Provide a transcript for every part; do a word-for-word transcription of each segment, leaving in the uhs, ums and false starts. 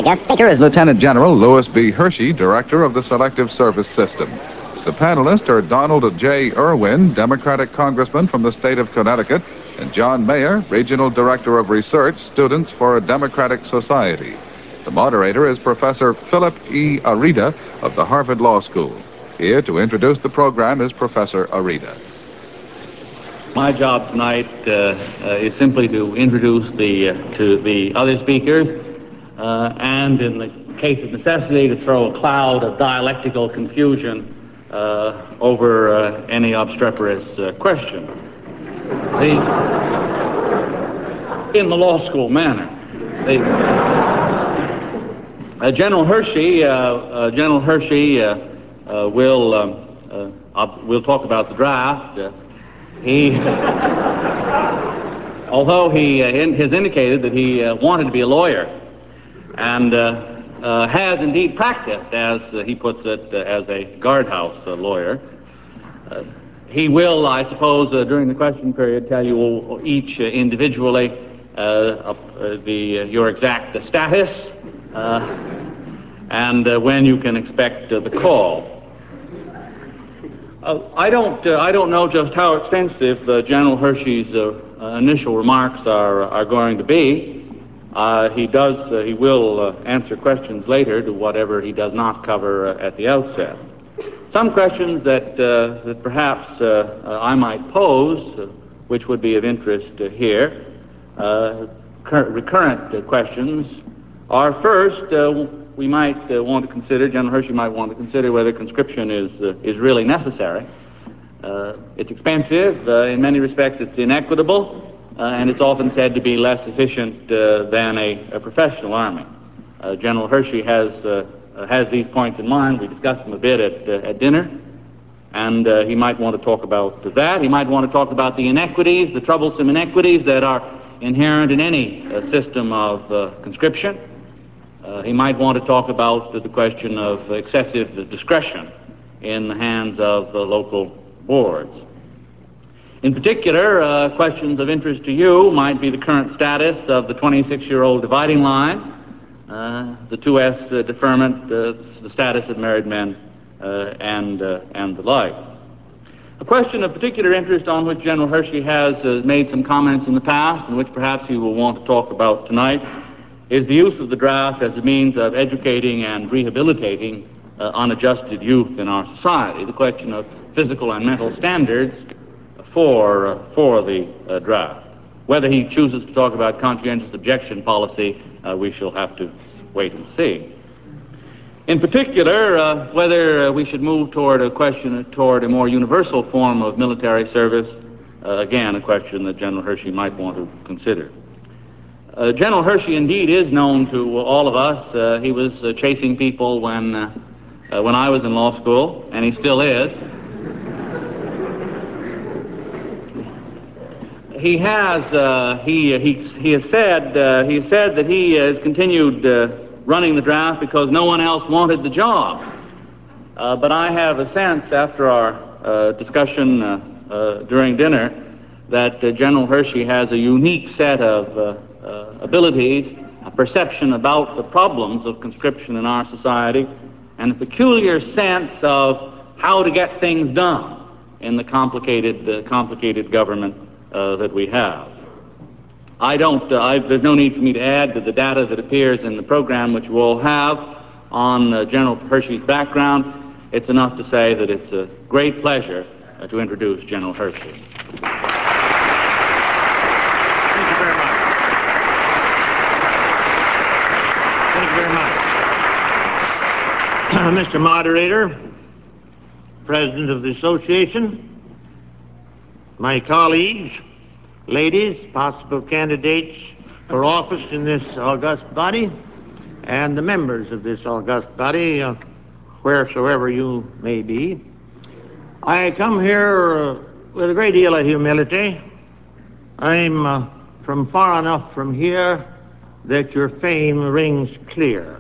The guest speaker is Lieutenant General Louis B. Hershey, Director of the Selective Service System. The panelists are Donald J. Irwin, Democratic Congressman from the state of Connecticut, and John Mayer, Regional Director of Research, Students for a Democratic Society. The moderator is Professor Philip E. Arida of the Harvard Law School. Here to introduce the program is Professor Arida. My job tonight uh, uh, is simply to introduce the uh, to the other speakers, uh, and in the case of necessity, to throw a cloud of dialectical confusion uh, over uh, any obstreperous uh, question. The, in the law school manner. The, uh, General Hershey, uh, uh, General Hershey uh, uh, will um, uh, we'll talk about the draft. Uh, He, although he uh, in, has indicated that he uh, wanted to be a lawyer and uh, uh, has indeed practiced, as uh, he puts it, uh, as a guardhouse uh, lawyer, uh, he will, I suppose, uh, during the question period, tell you each uh, individually uh, uh, the uh, your exact uh, status uh, and uh, when you can expect uh, the call. Uh, I don't. Uh, I don't know just how extensive uh, General Hershey's uh, uh, initial remarks are are going to be. Uh, he does. Uh, he will uh, answer questions later to whatever he does not cover uh, at the outset. Some questions that uh, that perhaps uh, uh, I might pose, uh, which would be of interest uh, here. Uh, recurrent uh, questions are first. Uh, We might uh, want to consider, General Hershey might want to consider whether conscription is uh, is really necessary. Uh, it's expensive. Uh, in many respects, it's inequitable, uh, and it's often said to be less efficient uh, than a, a professional army. Uh, General Hershey has uh, has these points in mind. We discussed them a bit at uh, at dinner, and uh, he might want to talk about that. He might want to talk about the inequities, the troublesome inequities that are inherent in any uh, system of uh, conscription. Uh, he might want to talk about the question of excessive discretion in the hands of the local boards. In particular, uh, questions of interest to you might be the current status of the twenty-six-year-old dividing line, uh, the two S uh, deferment, uh, the status of married men, uh, and, uh, and the like. A question of particular interest on which General Hershey has uh, made some comments in the past, and which perhaps he will want to talk about tonight, is the use of the draft as a means of educating and rehabilitating uh, unadjusted youth in our society. The question of physical and mental standards for uh, for the uh, draft. Whether he chooses to talk about conscientious objection policy, uh, we shall have to wait and see. In particular, uh, whether uh, we should move toward a question toward a more universal form of military service, uh, again, a question that General Hershey might want to consider. Uh, General Hershey indeed is known to all of us. Uh, he was uh, chasing people when uh, uh, when I was in law school, and he still is. He has uh, he he he has said uh, he has said that he has continued uh, running the draft because no one else wanted the job. Uh, but I have a sense after our uh, discussion uh, uh, during dinner that uh, General Hershey has a unique set of uh, Uh, abilities, a perception about the problems of conscription in our society, and a peculiar sense of how to get things done in the complicated, uh, complicated government uh, that we have. I don't, uh, I, there's no need for me to add to the data that appears in the program, which you all have, on uh, General Hershey's background. It's enough to say that it's a great pleasure uh, to introduce General Hershey. Mister Moderator, President of the Association, my colleagues, ladies, possible candidates for office in this august body, and the members of this august body, uh, wheresoever you may be, I come here uh, with a great deal of humility. I'm uh, from far enough from here that your fame rings clear.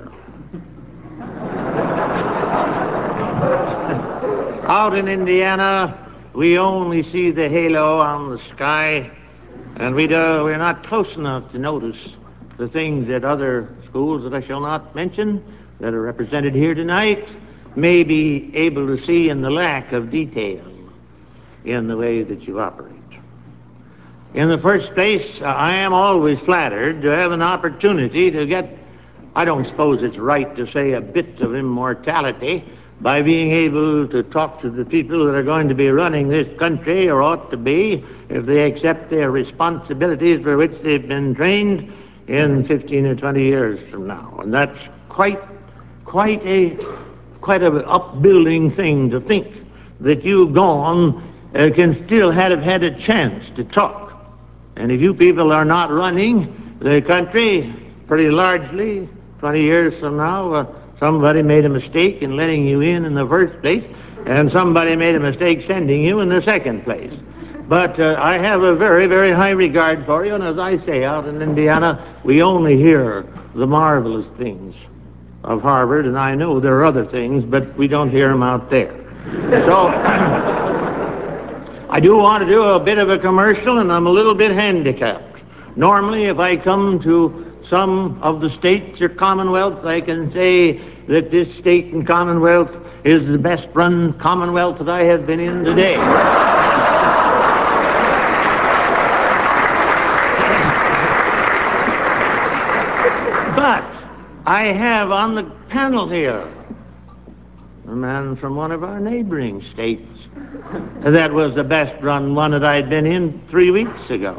Out in Indiana, we only see the halo on the sky, and we do, we're not close enough to notice the things that other schools that I shall not mention that are represented here tonight may be able to see in the lack of detail in the way that you operate. In the first place, I am always flattered to have an opportunity to get, I don't suppose it's right to say, a bit of immortality by being able to talk to the people that are going to be running this country, or ought to be, if they accept their responsibilities for which they've been trained, in fifteen or twenty years from now. And that's quite, quite a, quite an upbuilding thing to think that you gone uh, can still have had a chance to talk. And if you people are not running the country pretty largely, twenty years from now, uh, somebody made a mistake in letting you in in the first place, and somebody made a mistake sending you in the second place. But uh, I have a very, very high regard for you, and as I say, out in Indiana, we only hear the marvelous things of Harvard, and I know there are other things, but we don't hear them out there. So I do want to do a bit of a commercial, and I'm a little bit handicapped. Normally, if I come to some of the states or commonwealths, I can say that this state and commonwealth is the best run commonwealth that I have been in today. But I have on the panel here a man from one of our neighboring states that was the best run one that I'd been in three weeks ago.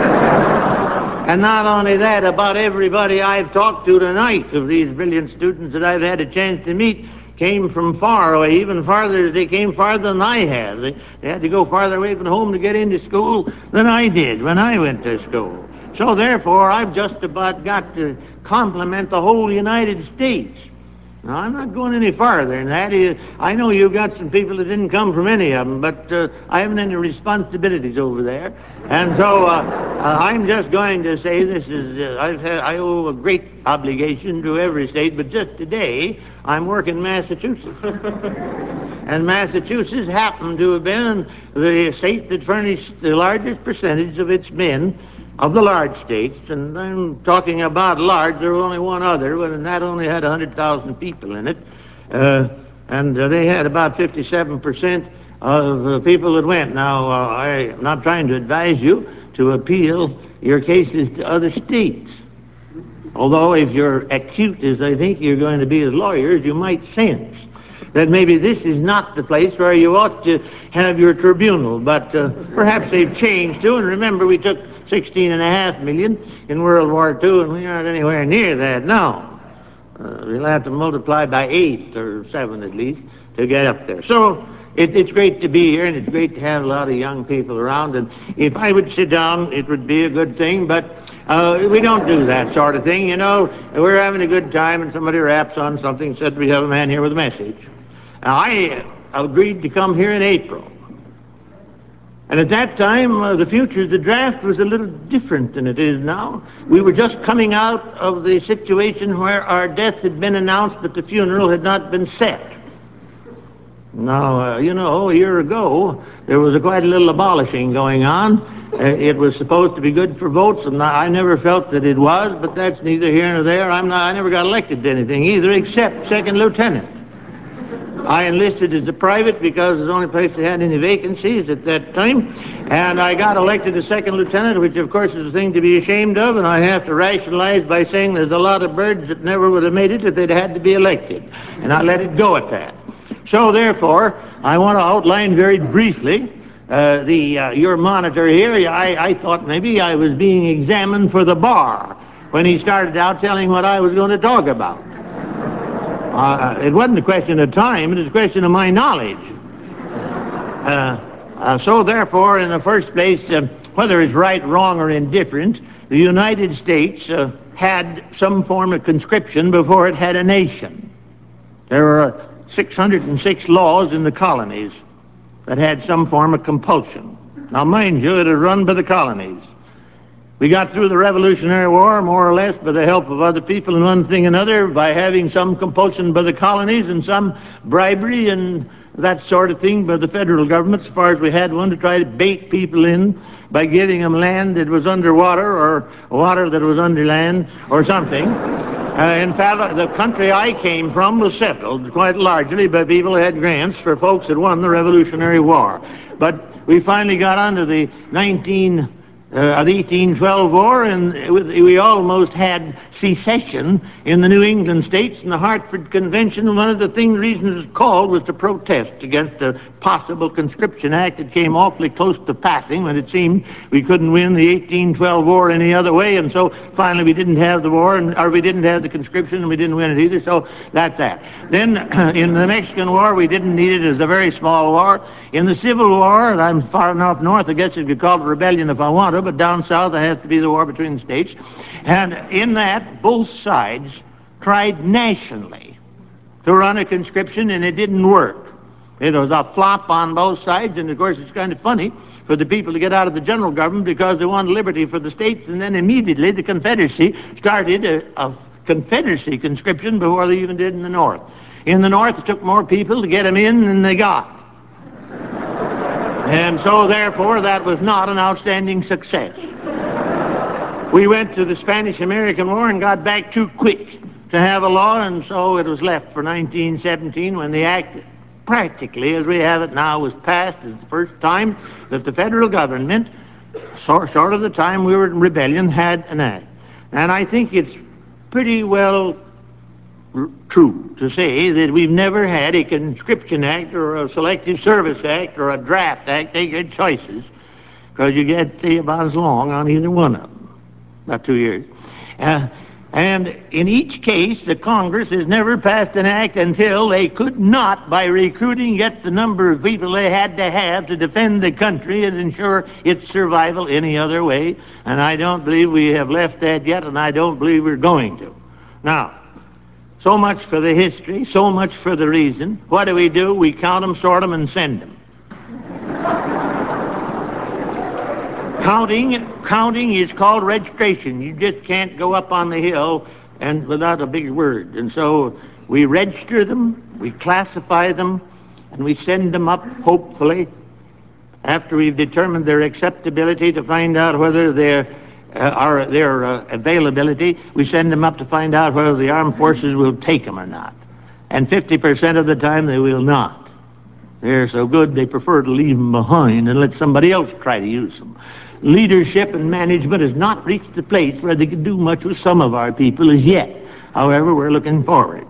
And not only that, about everybody I've talked to tonight of these brilliant students that I've had a chance to meet came from far away, even farther. They came farther than I have. They, they had to go farther away from home to get into school than I did when I went to school. So therefore, I've just about got to compliment the whole United States. Now, I'm not going any farther than that. I know you've got some people that didn't come from any of them, but uh, I haven't any responsibilities over there. And so uh, uh, I'm just going to say this is, uh, I've had, I owe a great obligation to every state, but just today I'm working Massachusetts. And Massachusetts happened to have been the state that furnished the largest percentage of its men of the large states, and I'm talking about large, there was only one other, and that only had one hundred thousand people in it, uh, and uh, they had about fifty-seven percent of the people that went. Now, uh, I'm not trying to advise you to appeal your cases to other states, although if you're acute as I think you're going to be as lawyers, you might sense that maybe this is not the place where you ought to have your tribunal, but uh, perhaps they've changed too, and remember we took sixteen and a half million in World War Two, and we aren't anywhere near that now. Uh, we'll have to multiply by eight or seven at least to get up there. So it, it's great to be here, and it's great to have a lot of young people around, and if I would sit down, it would be a good thing, but uh, we don't do that sort of thing, you know. We're having a good time, and somebody raps on something, said we have a man here with a message. Now, I agreed to come here in April. And at that time, uh, the future of the draft was a little different than it is now. We were just coming out of the situation where our death had been announced, but the funeral had not been set. Now, uh, you know, a year ago, there was a quite a little abolishing going on. Uh, it was supposed to be good for votes, and I never felt that it was, but that's neither here nor there. I'm not, I never got elected to anything either, except second lieutenant. I enlisted as a private because it was the only place that had any vacancies at that time, and I got elected as second lieutenant, which of course is a thing to be ashamed of, and I have to rationalize by saying there's a lot of birds that never would have made it if they'd had to be elected, and I let it go at that. So therefore, I want to outline very briefly uh, the uh, your monitor here. I, I thought maybe I was being examined for the bar when he started out telling what I was going to talk about. Uh, it wasn't a question of time, it was a question of my knowledge. Uh, uh, so therefore, in the first place, uh, whether it's right, wrong, or indifferent, the United States uh, had some form of conscription before it had a nation. There were six hundred six laws in the colonies that had some form of compulsion. Now, mind you, it was run by the colonies. We got through the Revolutionary War more or less by the help of other people and one thing and another, by having some compulsion by the colonies and some bribery and that sort of thing by the federal government, as far as we had one to try to bait people in by giving them land that was underwater or water that was under land or something. Uh, in fact, the country I came from was settled quite largely by people who had grants for folks that won the Revolutionary War. But we finally got onto the nineteen... Uh, the eighteen twelve War, and we almost had secession in the New England states and the Hartford Convention. One of the things, reasons it was called was to protest against the possible Conscription Act. It came awfully close to passing when it seemed we couldn't win the eighteen twelve War any other way, and so finally we didn't have the war, and, or we didn't have the conscription, and we didn't win it either, so that's that. Then in the Mexican War, we didn't need it. It was a very small war. In the Civil War, and I'm far enough north, I guess you could call it a rebellion if I want to, but down south it has to be the war between the states. And in that, both sides tried nationally to run a conscription, and it didn't work. It was a flop on both sides, and of course it's kind of funny for the people to get out of the general government because they wanted liberty for the states, and then immediately the Confederacy started a, a Confederacy conscription before they even did in the North. In the North, it took more people to get them in than they got. And so, therefore, that was not an outstanding success. We went to the Spanish-American War and got back too quick to have a law, and so it was left for nineteen seventeen when the act, practically as we have it now, was passed as the first time that the federal government, so, short of the time we were in rebellion, had an act. And I think it's pretty well true to say that we've never had a conscription act or a selective service act or a draft act. Take your choices, because you get to stay about as long on either one of them, about two years. Uh, and in each case, the Congress has never passed an act until they could not, by recruiting, get the number of people they had to have to defend the country and ensure its survival any other way. And I don't believe we have left that yet, and I don't believe we're going to. Now, so much for the history, so much for the reason. What do we do? We count them, sort them, and send them. Counting, counting is called registration. You just can't go up on the hill and without a big word. And so we register them, we classify them, and we send them up, hopefully, after we've determined their acceptability, to find out whether they're Uh, our, their uh, availability. We send them up to find out whether the armed forces will take them or not. And fifty percent of the time they will not. They're so good they prefer to leave them behind and let somebody else try to use them. Leadership and management has not reached the place where they can do much with some of our people as yet. However, we're looking forward.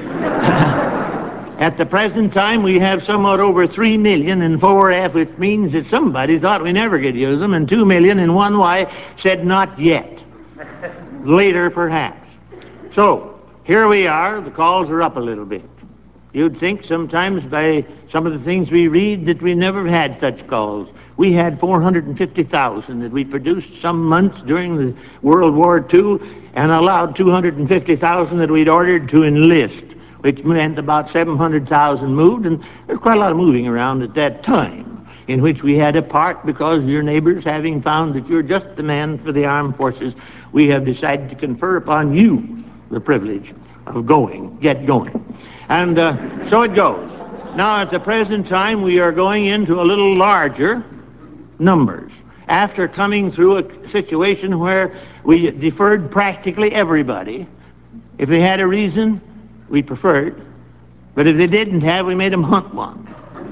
At the present time, we have somewhat over three million in four F, which means that somebody thought we never could use them, and two million in one Y said not yet. Later, perhaps. So, here we are. The calls are up a little bit. You'd think sometimes by some of the things we read that we never had such calls. We had four hundred fifty thousand that we produced some months during the World War Two and allowed two hundred fifty thousand that we'd ordered to enlist, which meant about seven hundred thousand moved, and there's quite a lot of moving around at that time, in which we had a part because your neighbors, having found that you're just the man for the armed forces, we have decided to confer upon you the privilege of going, get going. And uh, so it goes. Now, at the present time, we are going into a little larger numbers, after coming through a situation where we deferred practically everybody. If they had a reason, we preferred, but if they didn't have, we made them hunt one.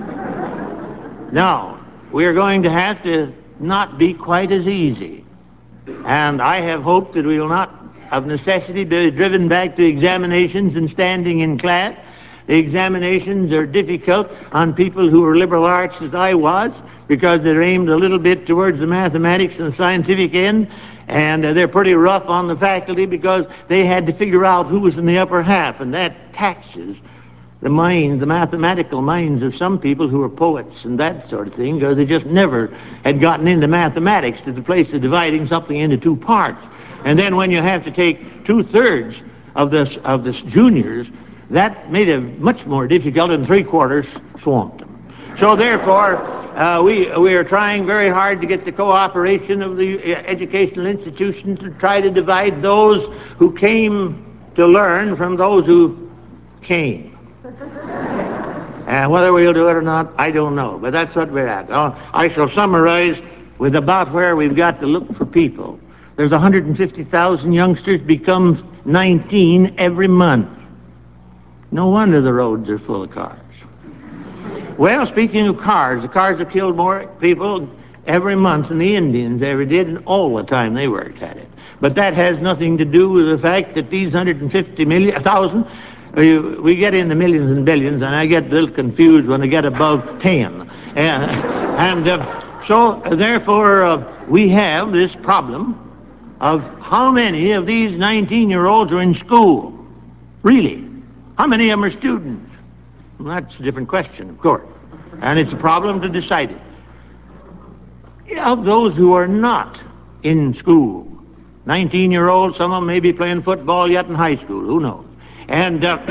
Now, we're going to have to not be quite as easy, and I have hoped that we will not, of necessity, be driven back to examinations and standing in class. The examinations are difficult on people who are liberal arts, as I was, because they're aimed a little bit towards the mathematics and the scientific end, and uh, they're pretty rough on the faculty because they had to figure out who was in the upper half, and that taxes the minds, the mathematical minds of some people who are poets and that sort of thing, because they just never had gotten into mathematics to the place of dividing something into two parts. And then when you have to take two-thirds of this of this juniors, that made it much more difficult, and three-quarters swamped them. So therefore, uh, we, we are trying very hard to get the cooperation of the uh, educational institutions to try to divide those who came to learn from those who came. And whether we'll do it or not, I don't know. But that's what we're at. Uh, I shall summarize with about where we've got to look for people. There's one hundred fifty thousand youngsters become nineteen every month. No wonder the roads are full of cars. Well, speaking of cars, the cars have killed more people every month than the Indians ever did, and all the time they worked at it. But that has nothing to do with the fact that these one hundred fifty thousand, we, we get into millions and billions, and I get a little confused when I get above ten. And, and uh, so, uh, therefore, uh, we have this problem of how many of these nineteen-year-olds are in school. Really? How many of them are students? Well, that's a different question, of course. And it's a problem to decide it. Of those who are not in school, nineteen-year-olds, some of them may be playing football yet in high school, who knows? And uh,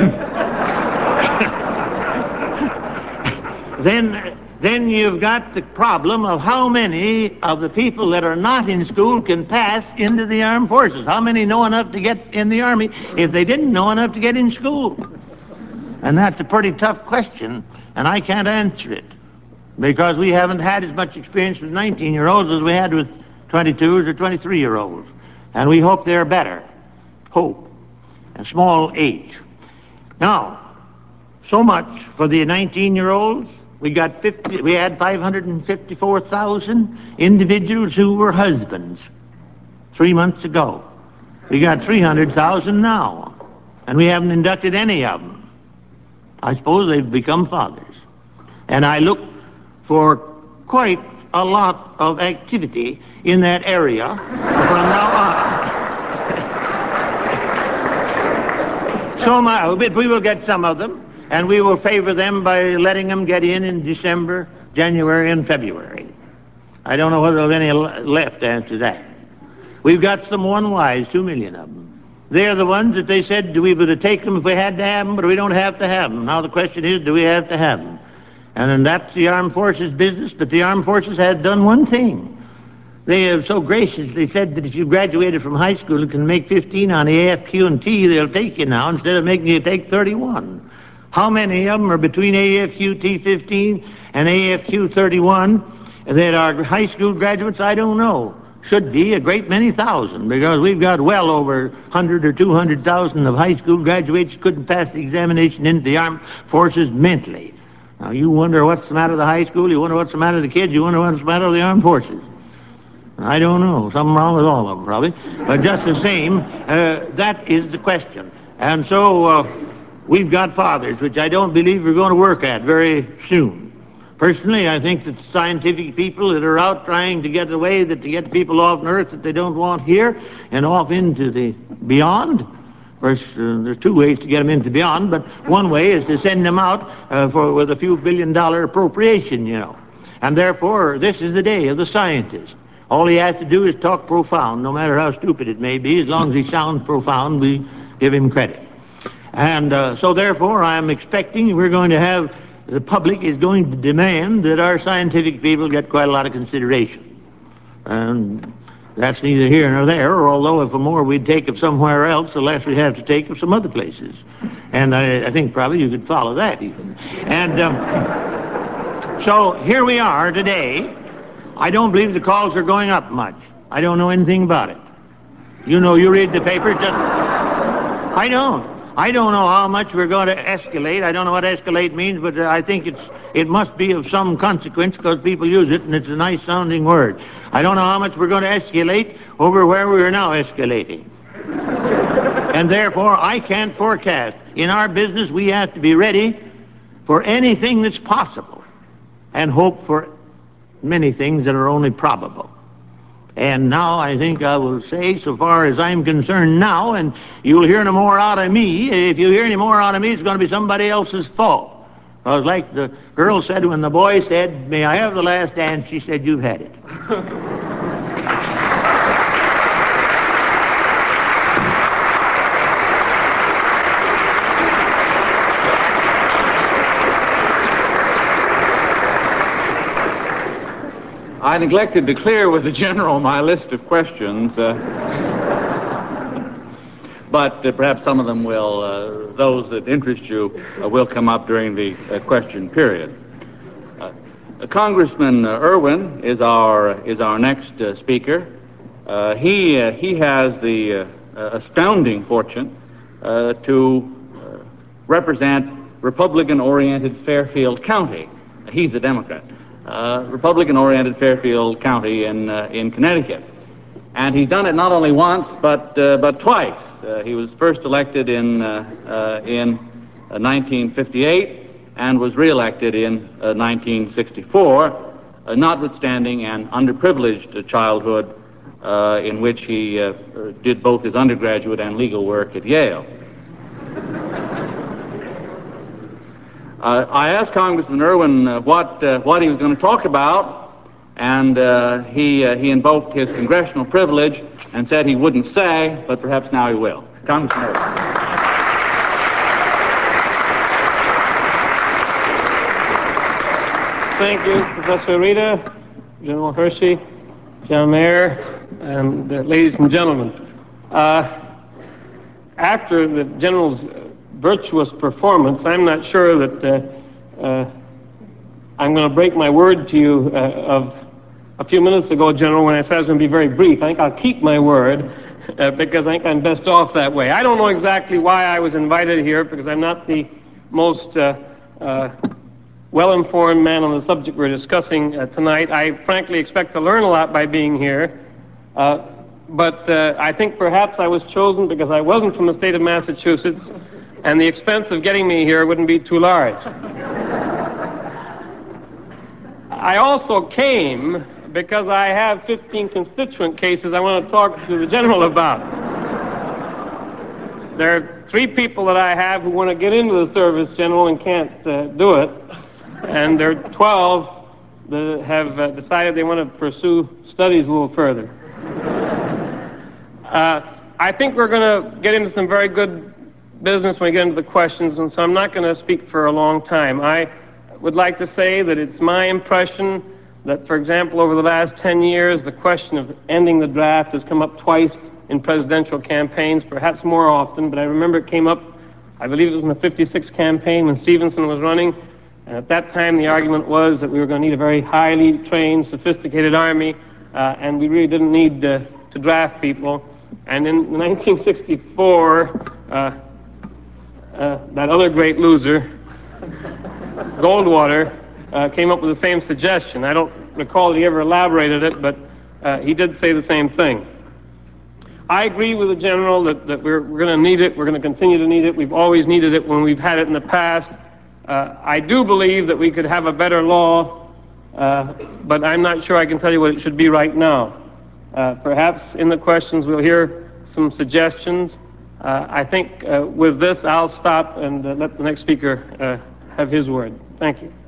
then, then you've got the problem of how many of the people that are not in school can pass into the armed forces. How many know enough to get in the Army if they didn't know enough to get in school? And that's a pretty tough question, and I can't answer it because we haven't had as much experience with nineteen-year-olds as we had with twenty-twos or twenty-three-year-olds. And we hope they're better. Hope. A small age. Now, so much for the nineteen-year-olds. We got fifty, we had five hundred fifty-four thousand individuals who were husbands three months ago. We got three hundred thousand now, and we haven't inducted any of them. I suppose they've become fathers. And I look for quite a lot of activity in that area from now on. So my, we will get some of them, and we will favor them by letting them get in in December, January, and February. I don't know whether there's any left after that. We've got some one-wives, two million of them. They're the ones that they said we would take them if we had to have them, but we don't have to have them. Now the question is, do we have to have them? And then that's the armed forces business, but the armed forces had done one thing. They have so graciously said that if you graduated from high school and can make fifteen on the A F Q and T, they'll take you now instead of making you take thirty-one. How many of them are between A F Q T fifteen and A F Q thirty-one that are high school graduates? I don't know. Should be a great many thousand, because we've got well over one hundred or two hundred thousand of high school graduates who couldn't pass the examination into the armed forces mentally. Now you wonder what's the matter with the high school, you wonder what's the matter with the kids, you wonder what's the matter with the armed forces. I don't know, something wrong with all of them probably, but just the same, uh, that is the question. And so uh, we've got fathers, which I don't believe we're going to work at very soon. Personally, I think that scientific people that are out trying to get away, that to get people off Earth that they don't want here and off into the beyond. Of course, uh, there's two ways to get them into beyond, but one way is to send them out uh, for with a few billion dollar appropriation, you know. And therefore, this is the day of the scientist. All he has to do is talk profound, no matter how stupid it may be. As long as he sounds profound, we give him credit. And uh, so therefore, I'm expecting we're going to have the public is going to demand that our scientific people get quite a lot of consideration. And that's neither here nor there, although if the more we'd take of somewhere else, the less we'd have to take of some other places. And I, I think probably you could follow that even. And um, so here we are today. I don't believe the calls are going up much. I don't know anything about it. You know, you read the papers. Just, I don't. I don't know how much we're going to escalate. I don't know what escalate means, but uh, I think it's it must be of some consequence because people use it, and it's a nice sounding word. I don't know how much we're going to escalate over where we are now escalating. And therefore, I can't forecast. In our business, we have to be ready for anything that's possible and hope for many things that are only probable. And now I think I will say, so far as I'm concerned now, and you'll hear no more out of me, if you hear any more out of me, it's going to be somebody else's fault. Because like the girl said when the boy said, "May I have the last dance?" she said, "You've had it." I neglected to clear with the general my list of questions, uh, but uh, perhaps some of them will, uh, those that interest you, uh, will come up during the uh, question period. Uh, Congressman uh, Irwin is our is our next uh, speaker. Uh, he uh, he has the uh, astounding fortune uh, to uh, represent Republican-oriented Fairfield County. He's a Democrat. Uh, Republican-oriented Fairfield County in uh, in Connecticut, and he's done it not only once but uh, but twice. Uh, he was first elected in uh, uh, in uh, nineteen fifty-eight and was re-elected in uh, nineteen sixty-four, uh, notwithstanding an underprivileged childhood uh, in which he uh, did both his undergraduate and legal work at Yale. Uh, I asked Congressman Irwin uh, what uh, what he was going to talk about, and uh, he uh, he invoked his congressional privilege and said he wouldn't say, but perhaps now he will. Congressman Irwin. Thank you, Professor Arita, General Hershey, John Mayer, and uh, ladies and gentlemen. Uh, after the General's virtuous performance, I'm not sure that uh, uh, I'm going to break my word to you uh, of a few minutes ago, General, when I said I was going to be very brief. I think I'll keep my word uh, because I think I'm best off that way. I don't know exactly why I was invited here, because I'm not the most uh, uh, well-informed man on the subject we're discussing uh, tonight. I frankly expect to learn a lot by being here. Uh, but uh, I think perhaps I was chosen because I wasn't from the state of Massachusetts, and the expense of getting me here wouldn't be too large. I also came because I have fifteen constituent cases I want to talk to the General about. There are three people that I have who want to get into the service, General, and can't uh, do it. And there are twelve that have uh, decided they want to pursue studies a little further. Uh, I think we're going to get into some very good business when we get into the questions, and so I'm not going to speak for a long time. I would like to say that it's my impression that, for example, over the last ten years, the question of ending the draft has come up twice in presidential campaigns, perhaps more often, but I remember it came up, I believe it was in the fifty-six campaign when Stevenson was running. And at that time, the argument was that we were going to need a very highly trained, sophisticated army, uh, and we really didn't need uh, to draft people. And in nineteen sixty-four, uh, uh, that other great loser, Goldwater, uh, came up with the same suggestion. I don't recall that he ever elaborated it, but uh, he did say the same thing. I agree with the General that, that we're, we're going to need it. We're going to continue to need it. We've always needed it when we've had it in the past. Uh, I do believe that we could have a better law, uh, but I'm not sure I can tell you what it should be right now. Uh, perhaps in the questions we'll hear some suggestions. Uh, I think uh, with this I'll stop and uh, let the next speaker uh, have his word. Thank you.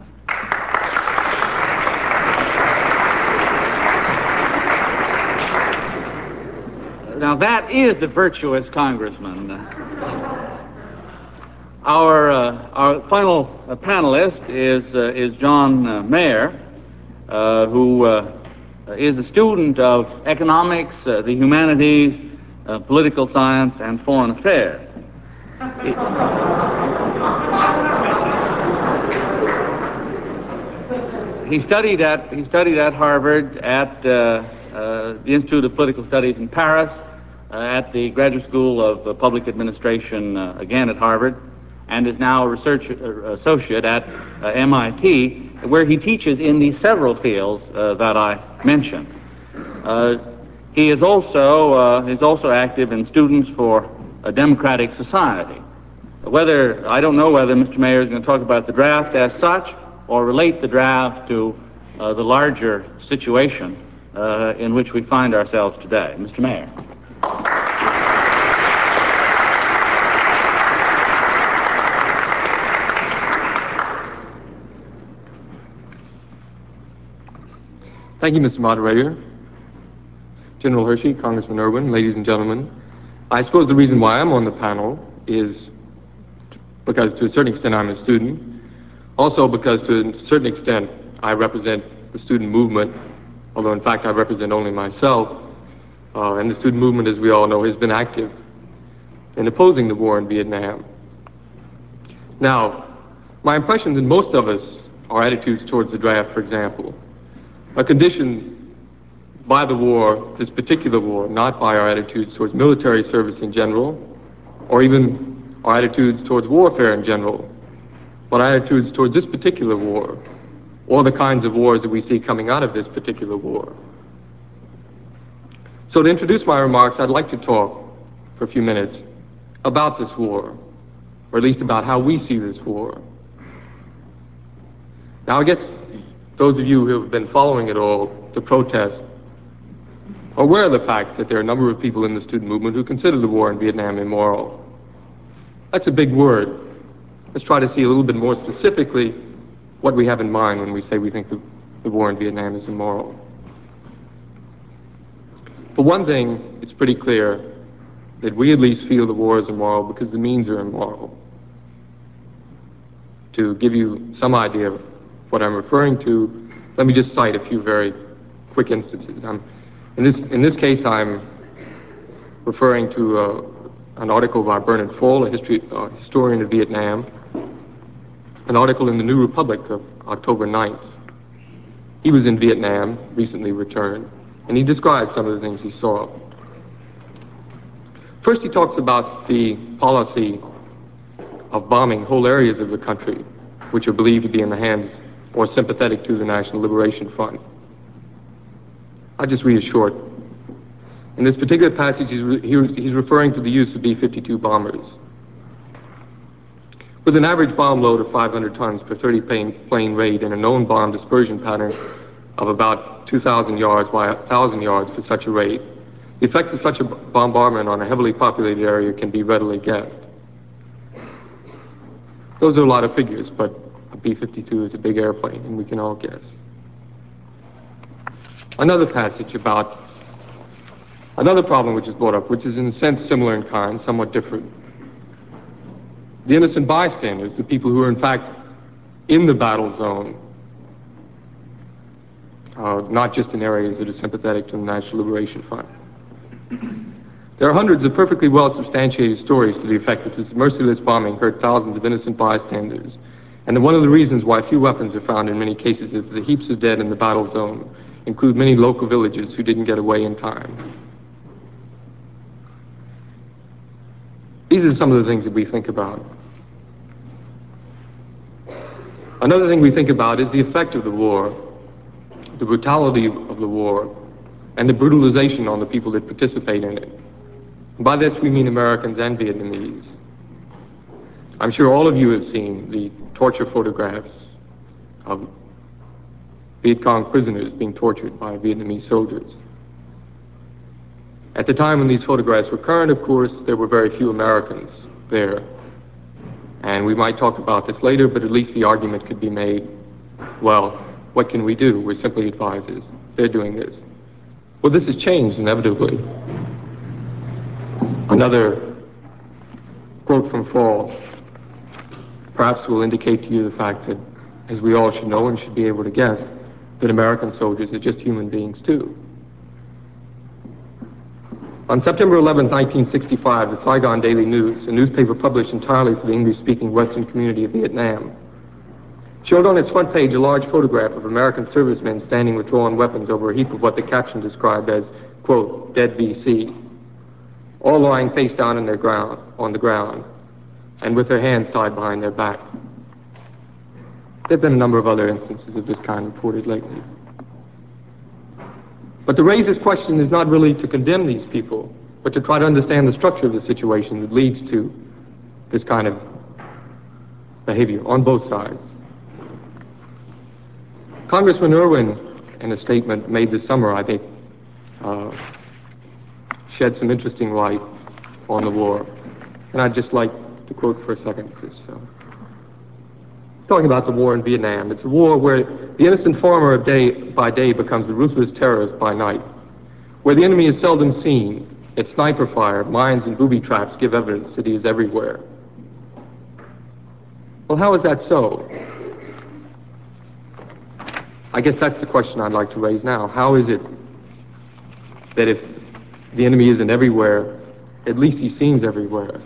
Now that is a virtuous congressman. Our uh, our final uh, panelist is uh, is John uh, Mayer, uh, who uh, is a student of economics, uh, the humanities, uh, political science, and foreign affairs. He, he studied at he studied at Harvard, at uh, uh, the Institute of Political Studies in Paris, uh, at the Graduate School of uh, Public Administration, uh, again at Harvard, and is now a research associate at uh, M I T, where he teaches in the several fields uh, that I mentioned. Uh, he is also uh, is also active in Students for a Democratic Society. Whether I don't know whether Mister Mayer is going to talk about the draft as such or relate the draft to uh, the larger situation uh, in which we find ourselves today. Mister Mayer. Thank you, Mister Moderator. General Hershey, Congressman Irwin, ladies and gentlemen. I suppose the reason why I'm on the panel is because to a certain extent I'm a student, also because to a certain extent I represent the student movement although in fact I represent only myself, uh, and the student movement, as we all know, has been active in opposing the war in Vietnam. Now, my impression that most of us, our attitudes towards the draft, for example, are conditioned by the war, this particular war, not by our attitudes towards military service in general, or even our attitudes towards warfare in general, but our attitudes towards this particular war, or the kinds of wars that we see coming out of this particular war. So to introduce my remarks, I'd like to talk for a few minutes about this war, or at least about how we see this war. Now, I guess those of you who have been following it all, the protest, are aware of the fact that there are a number of people in the student movement who consider the war in Vietnam immoral. That's a big word. Let's try to see a little bit more specifically what we have in mind when we say we think the, the war in Vietnam is immoral. For one thing, it's pretty clear that we at least feel the war is immoral because the means are immoral. To give you some idea of what I'm referring to, let me just cite a few very quick instances. I'm, in, this, in this case, I'm referring to uh, an article by Bernard Fall, a history, uh, historian of Vietnam, an article in the New Republic of October ninth. He was in Vietnam, recently returned, and he describes some of the things he saw. First, he talks about the policy of bombing whole areas of the country, which are believed to be in the hands or sympathetic to the National Liberation Front. I'll just read it short. In this particular passage, he's, re he's referring to the use of B fifty-two bombers. With an average bomb load of five hundred tons per thirty plane, plane raid and a known bomb dispersion pattern of about two thousand yards by one thousand yards for such a raid, the effects of such a bombardment on a heavily populated area can be readily guessed. Those are a lot of figures, but a B fifty-two is a big airplane, and we can all guess. Another passage about another problem which is brought up, which is in a sense similar in kind, somewhat different. The innocent bystanders, the people who are in fact in the battle zone, uh, not just in areas that are sympathetic to the National Liberation Front. There are hundreds of perfectly well substantiated stories to the effect that this merciless bombing hurt thousands of innocent bystanders, and that one of the reasons why few weapons are found in many cases is that the heaps of dead in the battle zone include many local villagers who didn't get away in time. These are some of the things that we think about. Another thing we think about is the effect of the war, the brutality of the war, and the brutalization on the people that participate in it. By this we mean Americans and Vietnamese. I'm sure all of you have seen the torture photographs of Viet Cong prisoners being tortured by Vietnamese soldiers. At the time when these photographs were current, of course, there were very few Americans there. And we might talk about this later, but at least the argument could be made, well, what can we do? We're simply advisors. They're doing this. Well, this has changed inevitably. Another quote from Fall perhaps will indicate to you the fact that, as we all should know and should be able to guess, that American soldiers are just human beings too. On September eleventh, nineteen sixty-five, the Saigon Daily News, a newspaper published entirely for the English-speaking Western community of Vietnam, showed on its front page a large photograph of American servicemen standing with drawn weapons over a heap of what the caption described as, quote, dead V C, all lying face down in their ground, on the ground, and with their hands tied behind their back. There have been a number of other instances of this kind reported lately. But to raise this question is not really to condemn these people, but to try to understand the structure of the situation that leads to this kind of behavior on both sides. Congressman Irwin, in a statement made this summer, I think, uh, shed some interesting light on the war. And I'd just like to quote for a second this. Uh, talking about the war in Vietnam. It's a war where the innocent farmer of day by day becomes the ruthless terrorist by night, where the enemy is seldom seen, yet sniper fire, mines, and booby traps give evidence that he is everywhere. Well, how is that so? I guess that's the question I'd like to raise now. How is it that if the enemy isn't everywhere, at least he seems everywhere?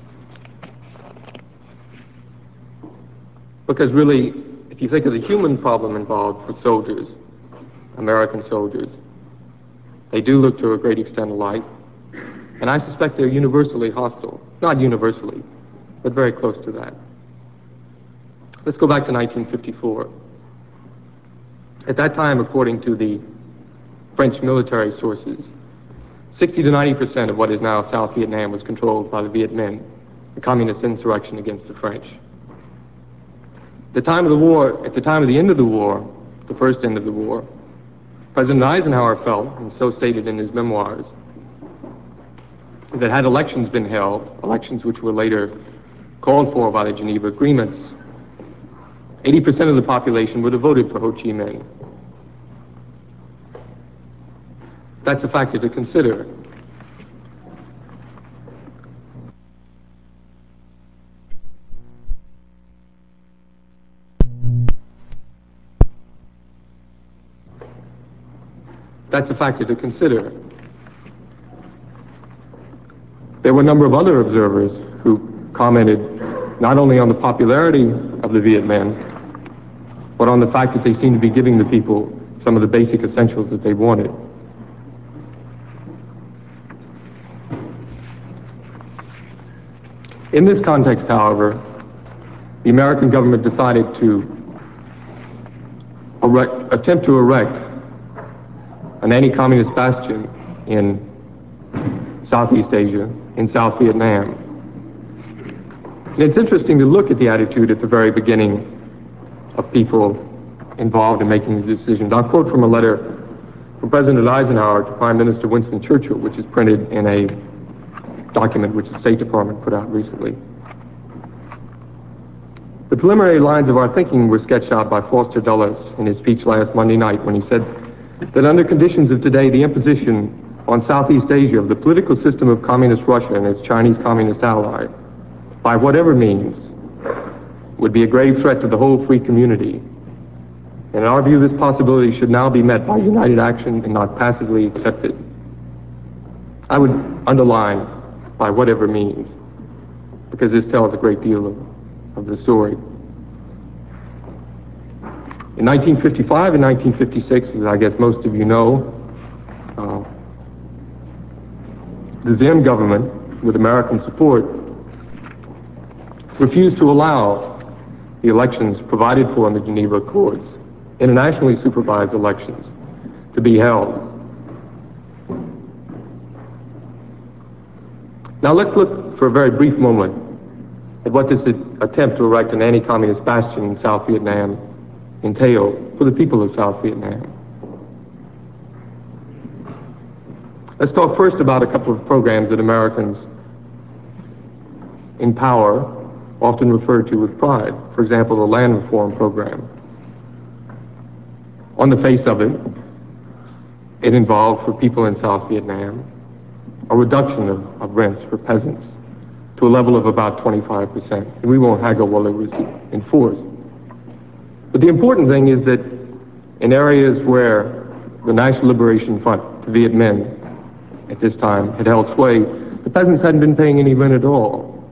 Because really, if you think of the human problem involved with soldiers, American soldiers, they do look to a great extent alike, and I suspect they're universally hostile. Not universally, but very close to that. Let's go back to nineteen fifty-four. At that time, according to the French military sources, sixty to ninety percent of what is now South Vietnam was controlled by the Viet Minh, the communist insurrection against the French. At the time of the war, at the time of the end of the war, the first end of the war, President Eisenhower felt, and so stated in his memoirs, that had elections been held, elections which were later called for by the Geneva Agreements, eighty percent of the population would have voted for Ho Chi Minh. That's a factor to consider. That's a factor to consider. There were a number of other observers who commented not only on the popularity of the Viet Minh, but on the fact that they seemed to be giving the people some of the basic essentials that they wanted. In this context, however, the American government decided to erect, attempt to erect an anti-communist bastion in Southeast Asia, in South Vietnam. And it's interesting to look at the attitude at the very beginning of people involved in making the decisions. I'll quote from a letter from President Eisenhower to Prime Minister Winston Churchill, which is printed in a document which the State Department put out recently. The preliminary lines of our thinking were sketched out by Foster Dulles in his speech last Monday night when he said that under conditions of today, the imposition on Southeast Asia of the political system of Communist Russia and its Chinese Communist ally, by whatever means, would be a grave threat to the whole free community. And in our view, this possibility should now be met by united action and not passively accepted. I would underline by whatever means, because this tells a great deal of, of the story. In nineteen fifty-five and nineteen fifty-six, as I guess most of you know, uh, the Diem government, with American support, refused to allow the elections provided for in the Geneva Accords, internationally supervised elections, to be held. Now let's look for a very brief moment at what this attempt to erect an anti-communist bastion in South Vietnam entailed for the people of South Vietnam. Let's talk first about a couple of programs that Americans in power often refer to with pride. For example, the land reform program. On the face of it, it involved for people in South Vietnam a reduction of, of rents for peasants to a level of about twenty-five percent. And we won't haggle while it was enforced. But the important thing is that in areas where the National Liberation Front, the Viet Minh, at this time had held sway, the peasants hadn't been paying any rent at all.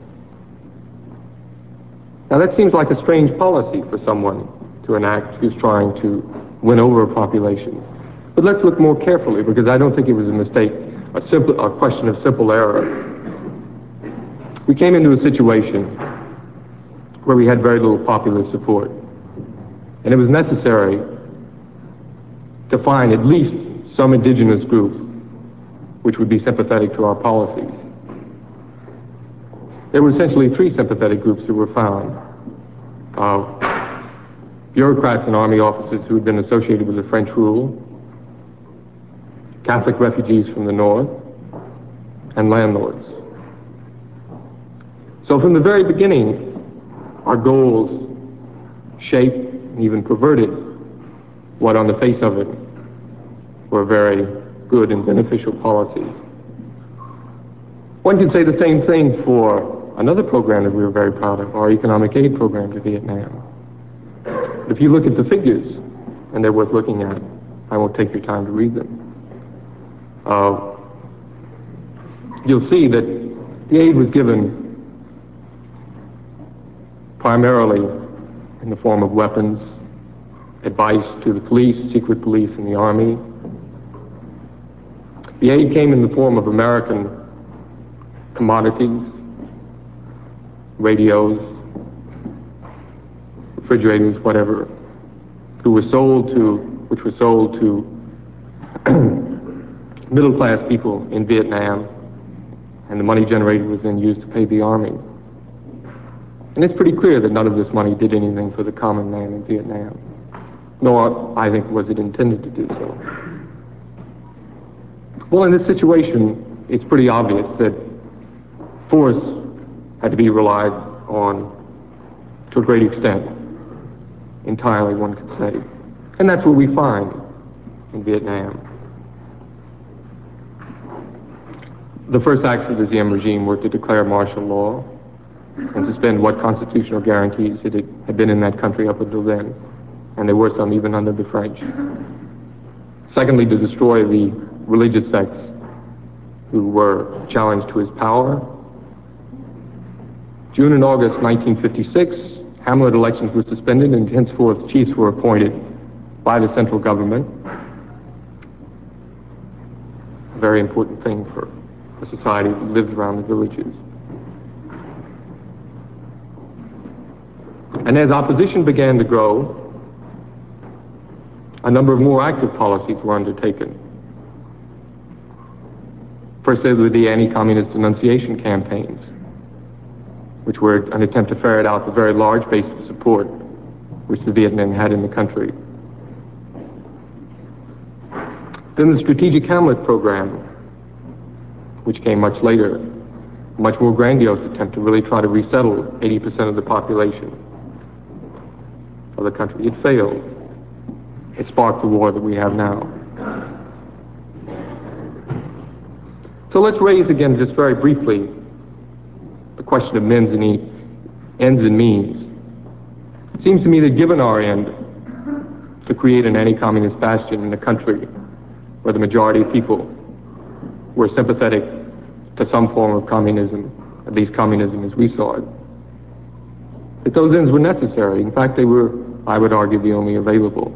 Now that seems like a strange policy for someone to enact who's trying to win over a population. But let's look more carefully, because I don't think it was a mistake, a simple, a question of simple error. We came into a situation where we had very little popular support. And it was necessary to find at least some indigenous group which would be sympathetic to our policies. There were essentially three sympathetic groups that were found. Uh, bureaucrats and army officers who had been associated with the French rule, Catholic refugees from the north, and landlords. So from the very beginning, our goals shaped and even perverted what on the face of it were very good and beneficial policies. One could say the same thing for another program that we were very proud of, our economic aid program to Vietnam. But if you look at the figures, and they're worth looking at. I won't take your time to read them. Uh, you'll see that the aid was given primarily in the form of weapons, advice to the police, secret police, and the army. The aid came in the form of American commodities, radios, refrigerators, whatever, who were sold to, which were sold to middle-class people in Vietnam, and the money generated was then used to pay the army. And it's pretty clear that none of this money did anything for the common man in Vietnam, nor, I think, was it intended to do so. Well, in this situation, it's pretty obvious that force had to be relied on to a great extent, entirely, one could say. And that's what we find in Vietnam. The first acts of the Diem regime were to declare martial law and suspend what constitutional guarantees it had been in that country up until then, and there were some even under the French. Secondly, to destroy the religious sects who were challenged to his power. June and August nineteen fifty-six, Hamlet elections were suspended and henceforth chiefs were appointed by the central government. A very important thing for a society that lives around the villages. And as opposition began to grow, a number of more active policies were undertaken. First, there were the anti-communist denunciation campaigns, which were an attempt to ferret out the very large base of support which the Viet Minh had in the country. Then the Strategic Hamlet program, which came much later, a much more grandiose attempt to really try to resettle eighty percent of the population of the country. It failed. It sparked the war that we have now. So let's raise again, just very briefly, the question of ends and, e ends and means. It seems to me that given our end, to create an anti-communist bastion in a country where the majority of people were sympathetic to some form of communism, at least communism as we saw it, that those ends were necessary. In fact, they were, I would argue, the only available.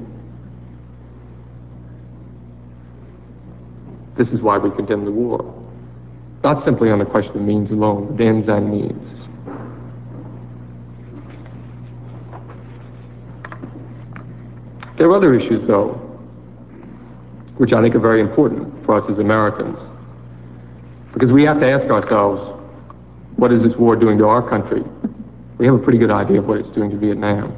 This is why we condemn the war. Not simply on the question of means alone, but ends and means. There are other issues, though, which I think are very important for us as Americans, because we have to ask ourselves, what is this war doing to our country? We have a pretty good idea of what it's doing to Vietnam.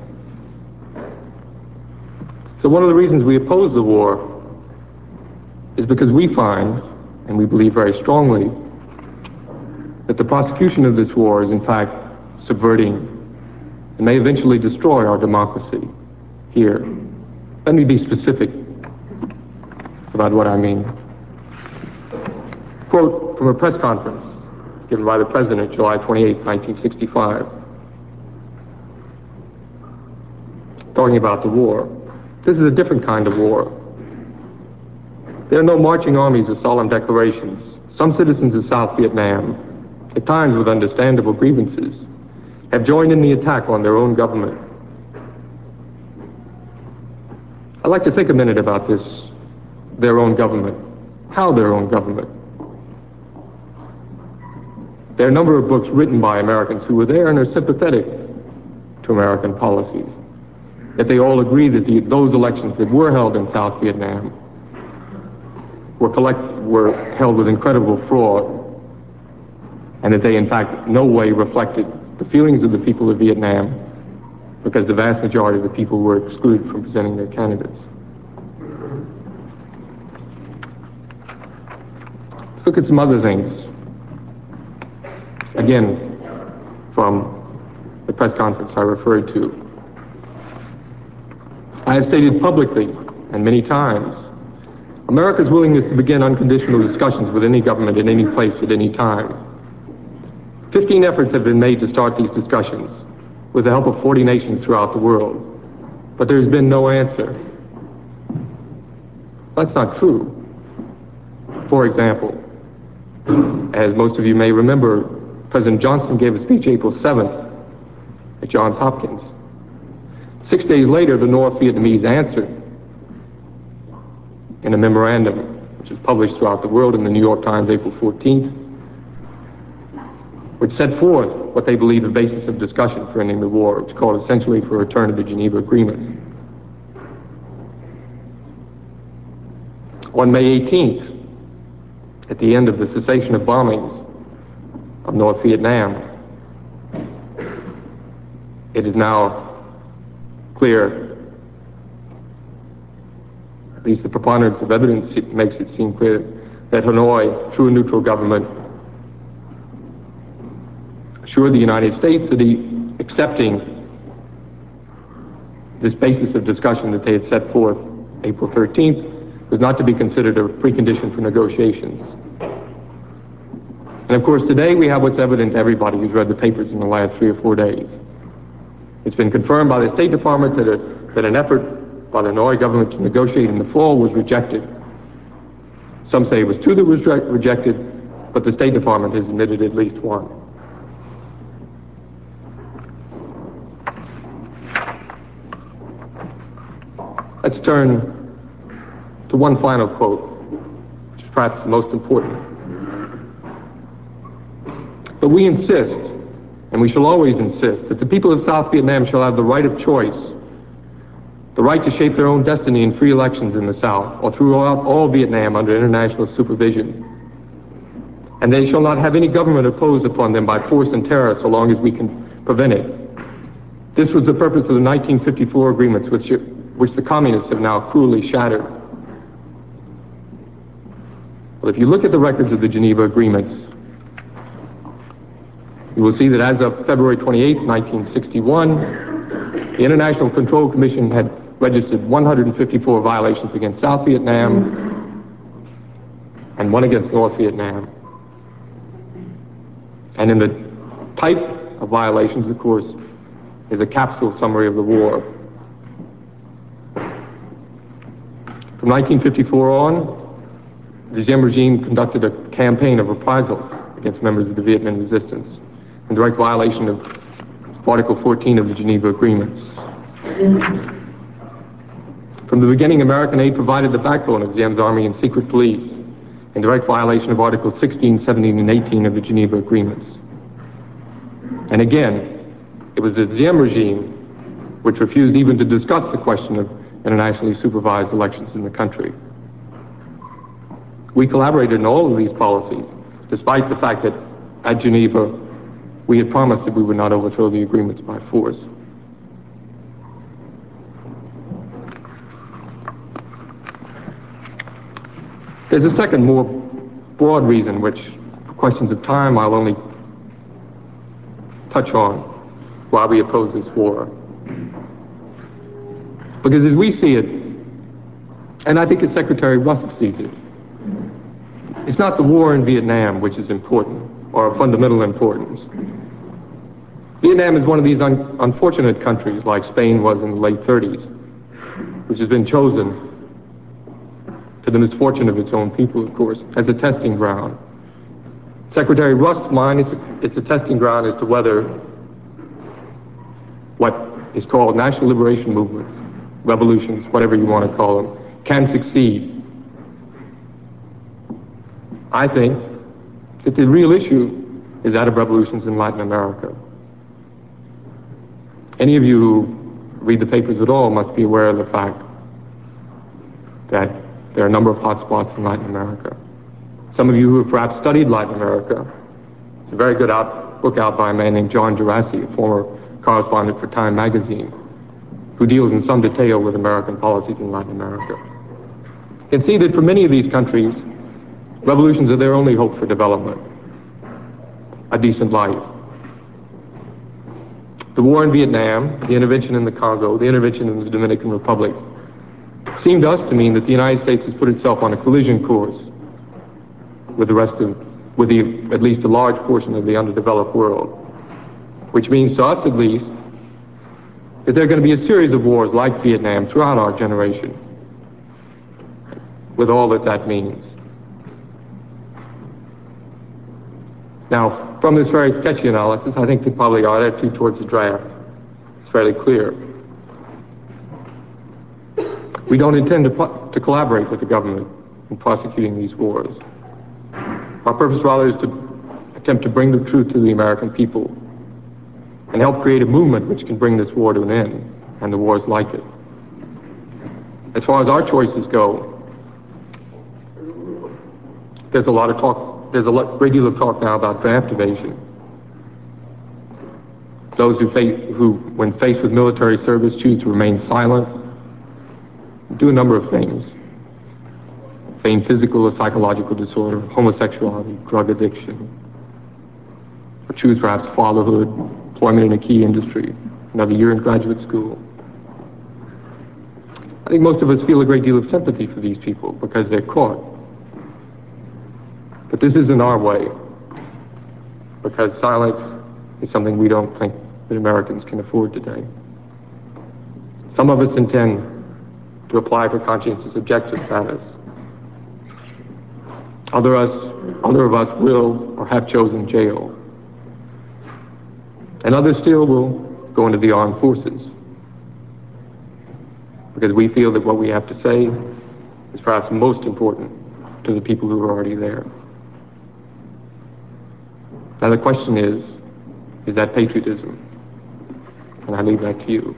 So one of the reasons we oppose the war is because we find, and we believe very strongly, that the prosecution of this war is in fact subverting and may eventually destroy our democracy here. Let me be specific about what I mean. Quote from a press conference given by the President July twenty-eighth, nineteen sixty-five, talking about the war. This is a different kind of war. There are no marching armies or solemn declarations. Some citizens of South Vietnam, at times with understandable grievances, have joined in the attack on their own government. I'd like to think a minute about this, their own government. How their own government? There are a number of books written by Americans who were there and are sympathetic to American policies. Yet they all agree that the, those elections that were held in South Vietnam were, collect, were held with incredible fraud, and that they in fact no way reflected the feelings of the people of Vietnam, because the vast majority of the people were excluded from presenting their candidates. Let's look at some other things. Again, from the press conference I referred to. I have stated publicly, and many times, America's willingness to begin unconditional discussions with any government in any place at any time. Fifteen efforts have been made to start these discussions with the help of forty nations throughout the world, but there has been no answer. That's not true. For example, as most of you may remember, President Johnson gave a speech April seventh at Johns Hopkins. Six days later, the North Vietnamese answered in a memorandum, which was published throughout the world in the New York Times, April fourteenth, which set forth what they believe the basis of discussion for ending the war. It was called essentially for a return to the Geneva Agreements. On May eighteenth, at the end of the cessation of bombings of North Vietnam, it is now clear, at least the preponderance of evidence it makes it seem clear, that Hanoi, through a neutral government, assured the United States that he, accepting this basis of discussion that they had set forth April thirteenth, was not to be considered a precondition for negotiations. And of course, today we have what's evident to everybody who's read the papers in the last three or four days. It's been confirmed by the State Department that, a, that an effort by the Hanoi government to negotiate in the fall was rejected. Some say it was two that was re- rejected, but the State Department has admitted at least one. Let's turn to one final quote, which is perhaps the most important. But we insist, and we shall always insist, that the people of South Vietnam shall have the right of choice, the right to shape their own destiny in free elections in the South, or throughout all Vietnam under international supervision. And they shall not have any government imposed upon them by force and terror so long as we can prevent it. This was the purpose of the nineteen fifty-four agreements, which, which the communists have now cruelly shattered. Well, if you look at the records of the Geneva Agreements, you will see that as of February twenty-eighth, nineteen sixty-one, the International Control Commission had registered one hundred fifty-four violations against South Vietnam and one against North Vietnam. And in the type of violations, of course, is a capsule summary of the war. From nineteen fifty-four on, the Diem regime conducted a campaign of reprisals against members of the Viet Minh resistance in direct violation of Article fourteen of the Geneva Agreements. From the beginning, American aid provided the backbone of Diem's army and secret police in direct violation of Articles sixteen, seventeen, and eighteen of the Geneva Agreements. And again, it was the Diem regime which refused even to discuss the question of internationally supervised elections in the country. We collaborated in all of these policies, despite the fact that at Geneva, we had promised that we would not overthrow the agreements by force. There's a second, more broad reason, which, for questions of time, I'll only touch on why we oppose this war. Because as we see it, and I think as Secretary Rusk sees it, it's not the war in Vietnam which is important, or of fundamental importance. Vietnam is one of these un- unfortunate countries, like Spain was in the late thirties, which has been chosen, to the misfortune of its own people, of course, as a testing ground. Secretary Rusk's mind, it's a, it's a testing ground as to whether what is called national liberation movements, revolutions, whatever you want to call them, can succeed. I think that the real issue is that of revolutions in Latin America. Any of you who read the papers at all must be aware of the fact that there are a number of hot spots in Latin America. Some of you who have perhaps studied Latin America, it's a very good out, book out by a man named John Gerassi, a former correspondent for Time magazine, who deals in some detail with American policies in Latin America. You can see that for many of these countries, revolutions are their only hope for development, a decent life. The war in Vietnam, the intervention in the Congo, the intervention in the Dominican Republic, seemed to us to mean that the United States has put itself on a collision course with the rest of, with the, at least a large portion of the underdeveloped world, which means to us at least, that there are going to be a series of wars like Vietnam throughout our generation. with all that that means. Now, from this very sketchy analysis, I think that probably our attitude towards the draft is fairly clear. We don't intend to, to collaborate with the government in prosecuting these wars. Our purpose rather is to attempt to bring the truth to the American people and help create a movement which can bring this war to an end and the wars like it. As far as our choices go, there's a lot of talk, there's a lot, great deal of talk now about draft evasion. Those who, face, who, when faced with military service, choose to remain silent, do a number of things. Feign physical or psychological disorder, homosexuality, drug addiction, or choose perhaps fatherhood, employment in a key industry, another year in graduate school. I think most of us feel a great deal of sympathy for these people because they're caught. But this isn't our way, because silence is something we don't think that Americans can afford today. Some of us intend to apply for conscientious objector status. Other, us, other of us will or have chosen jail. And others still will go into the armed forces, because we feel that what we have to say is perhaps most important to the people who are already there. Now the question is, is that patriotism? And I leave that to you.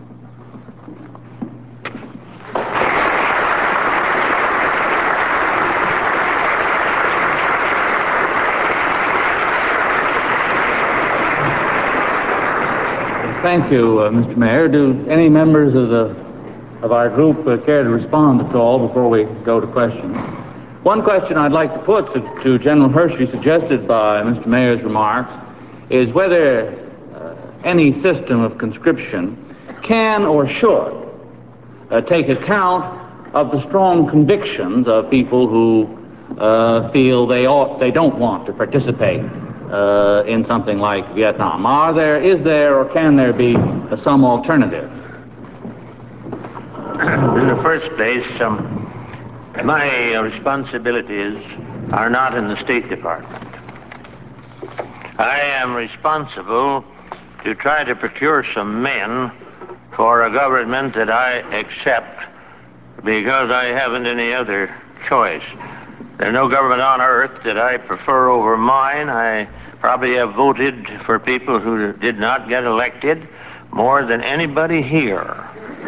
Thank you, uh, Mister Mayor. Do any members of the of our group uh, care to respond at all before we go to questions? One question I'd like to put to, to General Hershey, suggested by Mister Mayor's remarks, is whether uh, any system of conscription can or should uh, take account of the strong convictions of people who uh, feel they ought, they don't want to participate uh, in something like Vietnam. Are there, is there, or can there be uh, some alternative? In the first place, um, my responsibilities are not in the State Department. I am responsible to try to procure some men for a government that I accept because I haven't any other choice. There's no government on earth that I prefer over mine. I probably have voted for people who did not get elected more than anybody here.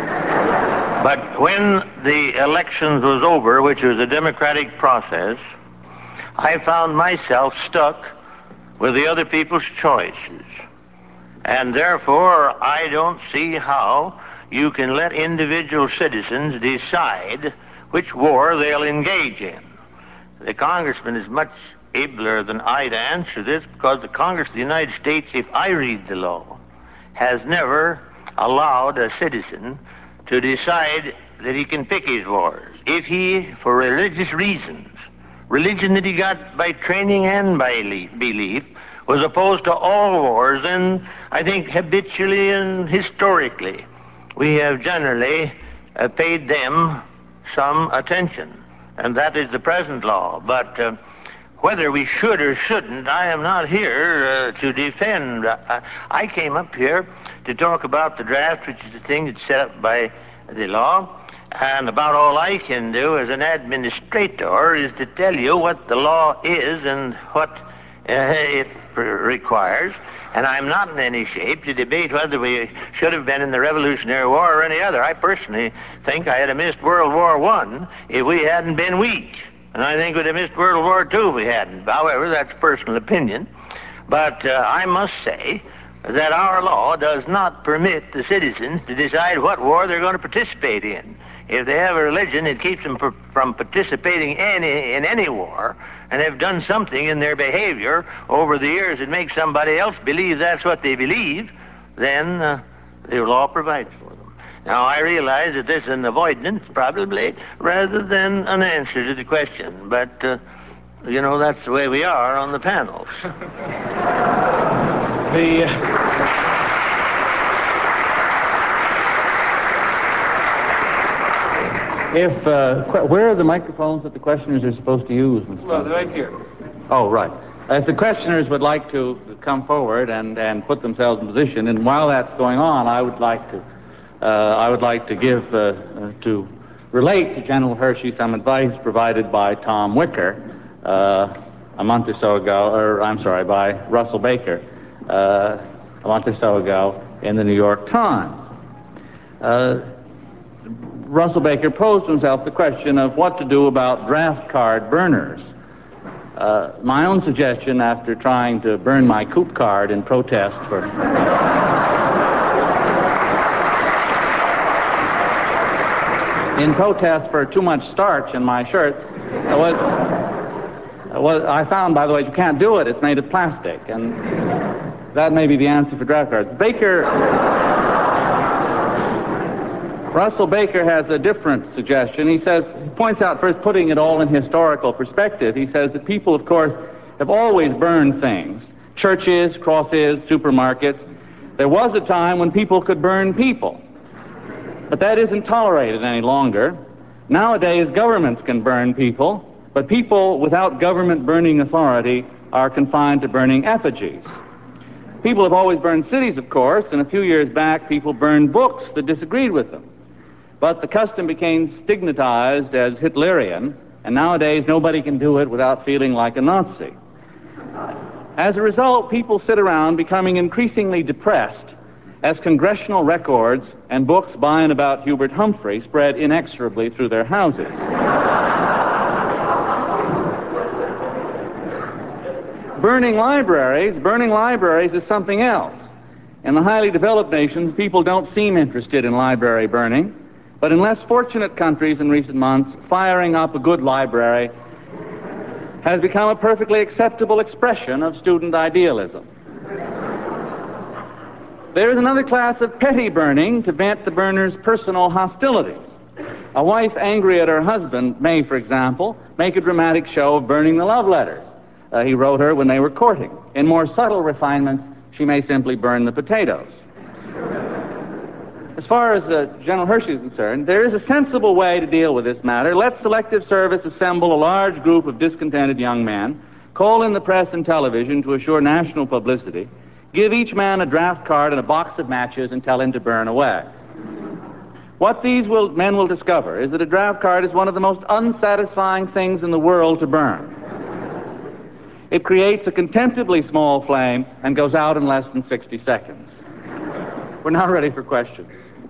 But when the elections was over, which was a democratic process, I found myself stuck with the other people's choices. And therefore, I don't see how you can let individual citizens decide which war they'll engage in. The congressman is much abler than I to answer this, because the Congress of the United States, if I read the law, has never allowed a citizen to decide that he can pick his wars. If he, for religious reasons, religion that he got by training and by belief, was opposed to all wars, then I think habitually and historically we have generally uh, paid them some attention, and that is the present law. But uh, whether we should or shouldn't, I am not here uh, to defend. Uh, I came up here to talk about the draft, which is the thing that's set up by the law, and about all I can do as an administrator is to tell you what the law is and what uh, it requires. And I'm not in any shape to debate whether we should have been in the Revolutionary War or any other. I personally think I had have missed World War One if we hadn't been weak. And I think we'd have missed World War Two if we hadn't. However, that's personal opinion. But uh, I must say that our law does not permit the citizens to decide what war they're going to participate in. If they have a religion, it keeps them per- from participating any, in any war, and they've done something in their behavior over the years that makes somebody else believe that's what they believe, then uh, the law provides for them. Now, I realize that this is an avoidance, probably, rather than an answer to the question, but, uh, you know, that's the way we are on the panels. The, If, uh, qu- where are the microphones that the questioners are supposed to use? Mister Well, they're right here. Oh, right. If the questioners would like to come forward and, and put themselves in position, and while that's going on, I would like to, uh, I would like to give, uh, uh, to relate to General Hershey some advice provided by Tom Wicker uh, a month or so ago, or I'm sorry, by Russell Baker uh, a month or so ago in the New York Times. Uh, Russell Baker posed himself the question of what to do about draft card burners. Uh, my own suggestion, after trying to burn my coop card in protest for in protest for too much starch in my shirt, was, was I found, by the way, you can't do it. It's made of plastic, and that may be the answer for draft cards. Baker. Russell Baker has a different suggestion. He says, he points out, first putting it all in historical perspective, he says that people, of course, have always burned things. Churches, crosses, supermarkets. There was a time when people could burn people, but that isn't tolerated any longer. Nowadays, governments can burn people, but people without government burning authority are confined to burning effigies. People have always burned cities, of course, and a few years back, people burned books that disagreed with them. But the custom became stigmatized as Hitlerian, and nowadays nobody can do it without feeling like a Nazi. As a result, people sit around becoming increasingly depressed as congressional records and books by and about Hubert Humphrey spread inexorably through their houses. Burning libraries, burning libraries is something else. In the highly developed nations, people don't seem interested in library burning. But in less fortunate countries in recent months, firing up a good library has become a perfectly acceptable expression of student idealism. There is another class of petty burning to vent the burner's personal hostilities. A wife angry at her husband may, for example, make a dramatic show of burning the love letters uh, he wrote her when they were courting. In more subtle refinements, she may simply burn the potatoes. As far as uh, General Hershey is concerned, there is a sensible way to deal with this matter. Let Selective Service assemble a large group of discontented young men, call in the press and television to assure national publicity, give each man a draft card and a box of matches, and tell him to burn away. What these will, men will discover is that a draft card is one of the most unsatisfying things in the world to burn. It creates a contemptibly small flame and goes out in less than sixty seconds. We're now ready for questions.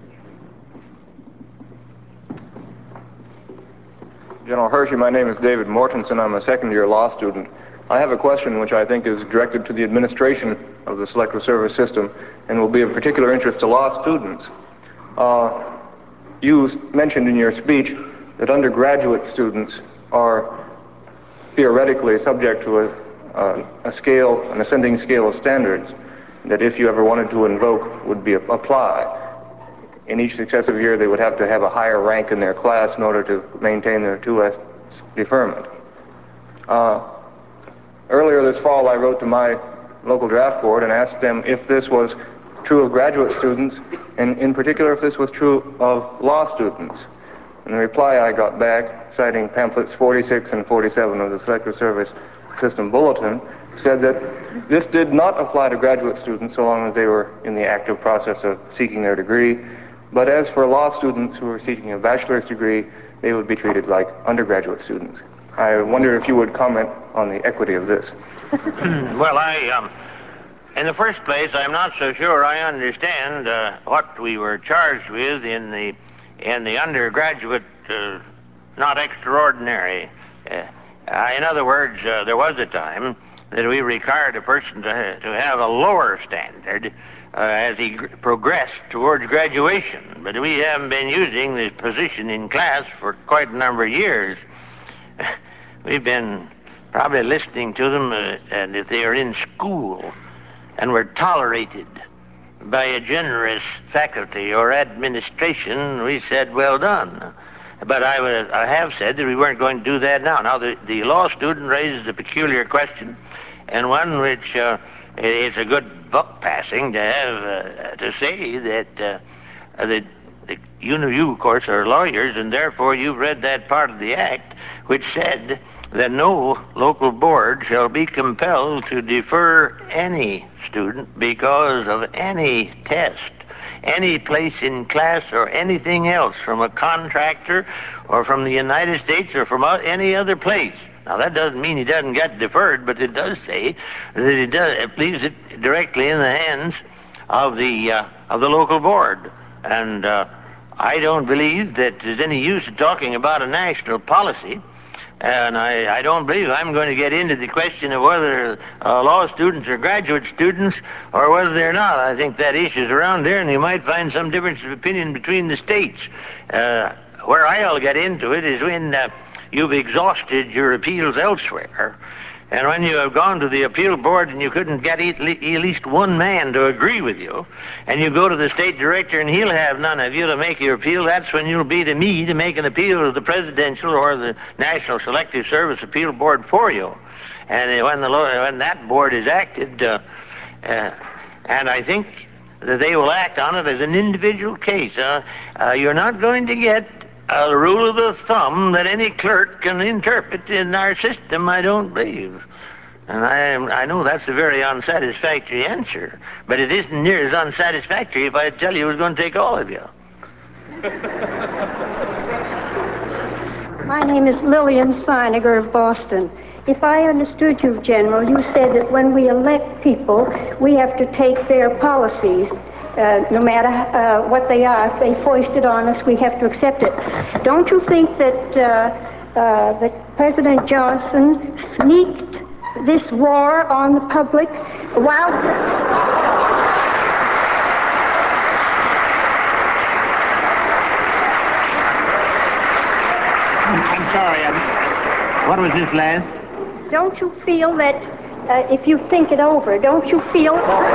General Hershey, my name is David Mortensen. I'm a second-year law student. I have a question which I think is directed to the administration of the Selective Service system and will be of particular interest to law students. Uh, you mentioned in your speech that undergraduate students are theoretically subject to a, uh, a scale, an ascending scale of standards that if you ever wanted to invoke would be apply. In each successive year, they would have to have a higher rank in their class in order to maintain their two S deferment. Uh, earlier this fall, I wrote to my local draft board and asked them if this was true of graduate students, and in particular if this was true of law students. And the reply I got back, citing pamphlets forty-six and forty-seven of the Selective Service System Bulletin, said that this did not apply to graduate students so long as they were in the active process of seeking their degree. But as for law students who are seeking a bachelor's degree, they would be treated like undergraduate students. I wonder if you would comment on the equity of this. Well, I, um, in the first place, I'm not so sure I understand uh, what we were charged with in the in the undergraduate, uh, not extraordinary. Uh, uh, in other words, uh, there was a time that we required a person to, to have a lower standard uh, as he gr- progressed towards graduation. But we haven't been using this position in class for quite a number of years. We've been probably listening to them uh, and if they are in school and were tolerated by a generous faculty or administration, we said, well done. But I, was, I have said that we weren't going to do that now. Now, the, the law student raises a peculiar question, and one which uh, it's a good buck passing to have uh, to say that uh, that you know, you of course are lawyers, and therefore you've read that part of the act which said that no local board shall be compelled to defer any student because of any test, any place in class, or anything else from a contractor or from the United States or from any other place. Now, that doesn't mean he doesn't get deferred, but it does say that it does, it leaves it directly in the hands of the uh, of the local board. And uh, I don't believe that there's any use of talking about a national policy. And I, I don't believe I'm going to get into the question of whether uh, law students are graduate students or whether they're not. I think that issue's around there, and you might find some difference of opinion between the states. Uh, where I'll get into it is when uh, you've exhausted your appeals elsewhere, and when you have gone to the appeal board and you couldn't get at least one man to agree with you, and you go to the state director and he'll have none of you to make your appeal, that's when you'll be to me to make an appeal to the presidential or the National Selective Service Appeal Board for you. And when the when that board is acted, uh, uh, and I think that they will act on it as an individual case. Uh, uh, you're not going to get a rule of the thumb that any clerk can interpret in our system, I don't believe. And I, I know that's a very unsatisfactory answer, but it isn't near as unsatisfactory if I tell you it was going to take all of you. My name is Lillian Seiniger of Boston. If I understood you, General, you said that when we elect people, we have to take their policies. Uh, no matter uh, what they are, if they foist it on us, we have to accept it. Don't you think that, uh, uh, that President Johnson sneaked this war on the public while... I'm sorry, I'm, what was this last? Don't you feel that uh, if you think it over, don't you feel...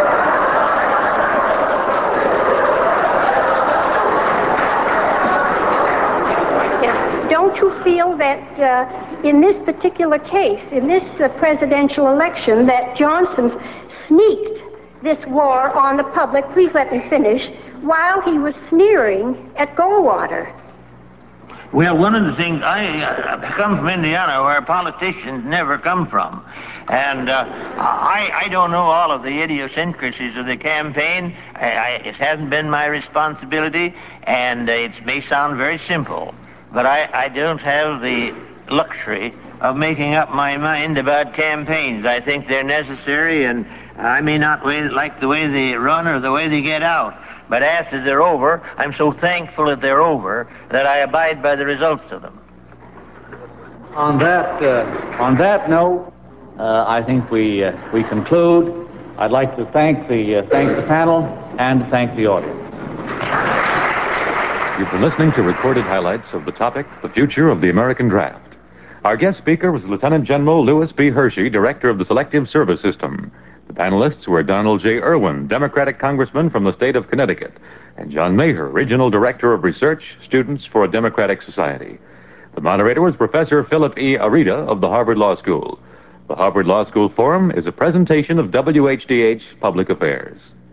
Don't you feel that uh, in this particular case, in this uh, presidential election, that Johnson sneaked this war on the public, please let me finish, while he was sneering at Goldwater? Well, one of the things, I uh, come from Indiana where politicians never come from. And uh, I, I don't know all of the idiosyncrasies of the campaign. I, I, it hasn't been my responsibility, and uh, it may sound very simple. But I, I don't have the luxury of making up my mind about campaigns. I think they're necessary, and I may not like the way they run or the way they get out. But after they're over, I'm so thankful that they're over that I abide by the results of them. On that, uh, on that note, uh, I think we uh, we conclude. I'd like to thank the uh, thank the panel and thank the audience. You've been listening to recorded highlights of the topic, the future of the American draft. Our guest speaker was Lieutenant General Louis B. Hershey, Director of the Selective Service System. The panelists were Donald J. Irwin, Democratic Congressman from the state of Connecticut, and John Maher, Regional Director of Research, Students for a Democratic Society. The moderator was Professor Philip E. Arita of the Harvard Law School. The Harvard Law School Forum is a presentation of W H D H Public Affairs.